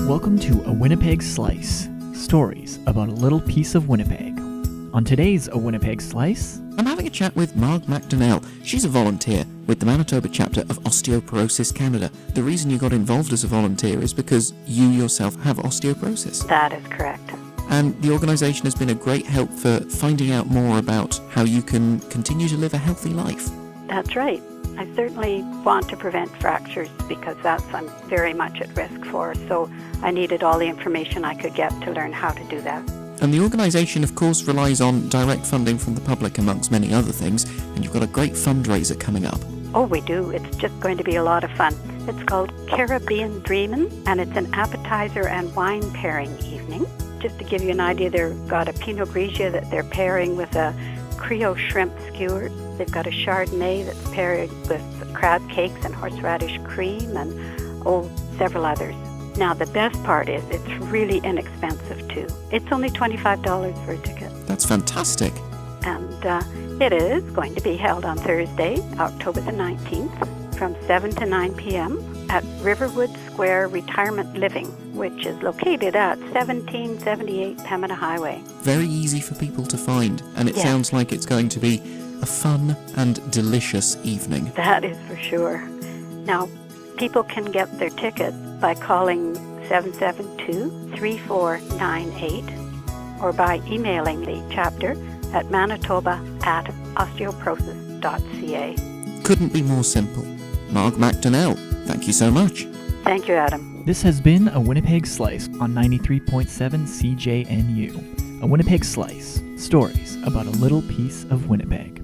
Welcome to A Winnipeg Slice, stories about a little piece of Winnipeg. On today's A Winnipeg Slice, I'm having a chat with Marg McDonnell. She's a volunteer with the Manitoba chapter of Osteoporosis Canada. The reason you got involved as a volunteer is because you yourself have osteoporosis. That is correct. And the organisation has been a great help for finding out more about how you can continue to live a healthy life. That's right. I certainly want to prevent fractures because that's I'm very much at risk for. So I needed all the information I could get to learn how to do that. And the organisation, of course, relies on direct funding from the public, amongst many other things, and you've got a great fundraiser coming up. Oh, we do. It's just going to be a lot of fun. It's called Caribbean Dreamin', and it's an appetizer and wine pairing evening. Just to give you an idea, they've got a Pinot Grigio that they're pairing with a Creole shrimp skewers. They've got a Chardonnay that's paired with crab cakes and horseradish cream and several others. Now, the best part is it's really inexpensive, too. It's only $25 for a ticket. That's fantastic. And it is going to be held on Thursday, October the 19th, from 7 to 9 p.m. at Riverwood Square Retirement Living, which is located at 1778 Pembina Highway. Very easy for people to find, and it sounds like it's going to be a fun and delicious evening. That is for sure. Now, people can get their tickets by calling 772-3498 or by emailing the chapter at manitoba@osteoporosis.ca. Couldn't be more simple. Marg McDonnell, thank you so much. Thank you, Adam. this has been A Winnipeg Slice on 93.7 CJNU. A Winnipeg Slice, stories about a little piece of Winnipeg.